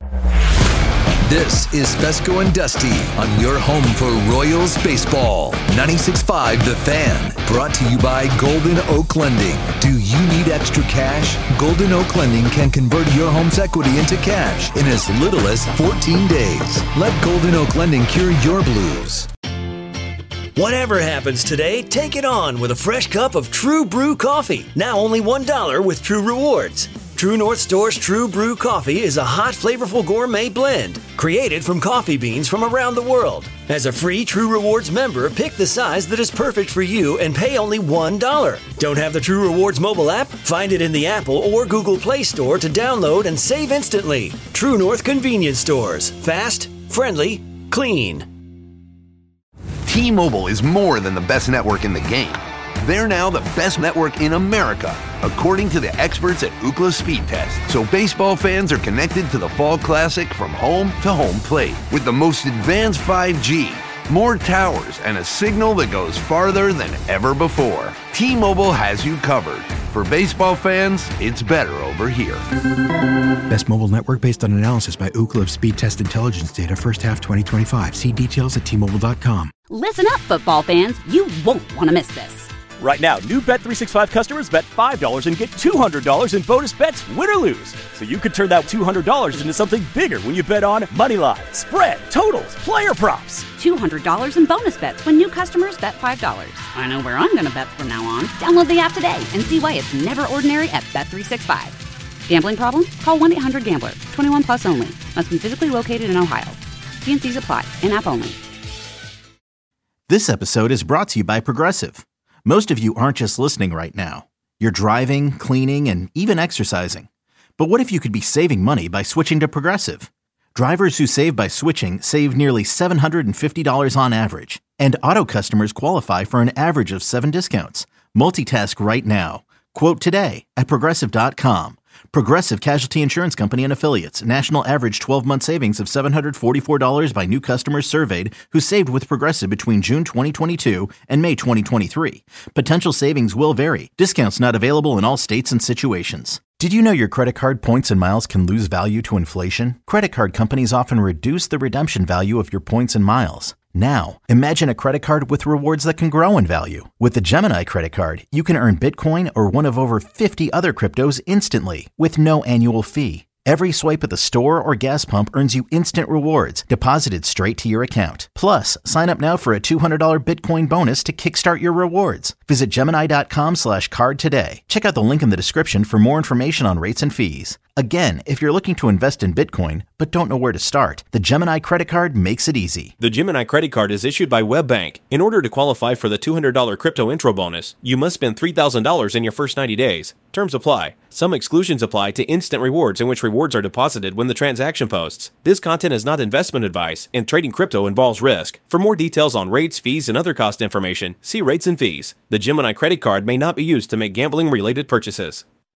This is Fesco and Dusty on your home for Royals baseball. 96.5 The Fan, brought to you by Golden Oak Lending. Do you need extra cash? Golden Oak Lending can convert your home's equity into cash in as little as 14 days. Let Golden Oak Lending cure your blues. Whatever happens today, take it on with a fresh cup of True Brew coffee. Now only $1 with True Rewards. True North Store's True Brew coffee is a hot, flavorful gourmet blend created from coffee beans from around the world. As a free True Rewards member, pick the size that is perfect for you and pay only $1. Don't have the True Rewards mobile app? Find it in the Apple or Google Play Store to download and save instantly. True North Convenience Stores. Fast, friendly, clean. T-Mobile is more than the best network in the game. They're now the best network in America, according to the experts at Ookla Speed Test. So baseball fans are connected to the Fall Classic from home to home plate with the most advanced 5G, more towers, and a signal that goes farther than ever before. T-Mobile has you covered. For baseball fans, it's better over here. Best mobile network based on analysis by Ookla of Speed Test Intelligence data first half 2025. See details at T-Mobile.com. Listen up, football fans. You won't want to miss this. Right now, new Bet365 customers bet $5 and get $200 in bonus bets, win or lose. So you could turn that $200 into something bigger when you bet on moneyline, spread, totals, player props. $200 in bonus bets when new customers bet $5. I know where I'm going to bet from now on. Download the app today and see why it's never ordinary at Bet365. Gambling problem? Call 1-800-GAMBLER. 21 plus only. Must be physically located in Ohio. T&Cs apply. In-app only. This episode is brought to you by Progressive. Most of you aren't just listening right now. You're driving, cleaning, and even exercising. But what if you could be saving money by switching to Progressive? Drivers who save by switching save nearly $750 on average. And auto customers qualify for an average of 7 discounts. Multitask right now. Quote today at Progressive.com. Progressive Casualty Insurance Company and Affiliates. National average 12-month savings of $744 by new customers surveyed who saved with Progressive between June 2022 and May 2023. Potential savings will vary. Discounts not available in all states and situations. Did you know your credit card points and miles can lose value to inflation? Credit card companies often reduce the redemption value of your points and miles. Now, imagine a credit card with rewards that can grow in value. With the Gemini credit card, you can earn Bitcoin or one of over 50 other cryptos instantly with no annual fee. Every swipe at the store or gas pump earns you instant rewards deposited straight to your account. Plus, sign up now for a $200 Bitcoin bonus to kickstart your rewards. Visit Gemini.com/card today. Check out the link in the description for more information on rates and fees. Again, if you're looking to invest in Bitcoin but don't know where to start, the Gemini credit card makes it easy. The Gemini credit card is issued by WebBank. In order to qualify for the $200 crypto intro bonus, you must spend $3,000 in your first 90 days. Terms apply. Some exclusions apply to instant rewards in which rewards are deposited when the transaction posts. This content is not investment advice, and trading crypto involves risk. For more details on rates, fees, and other cost information, see rates and fees. The Gemini credit card may not be used to make gambling-related purchases.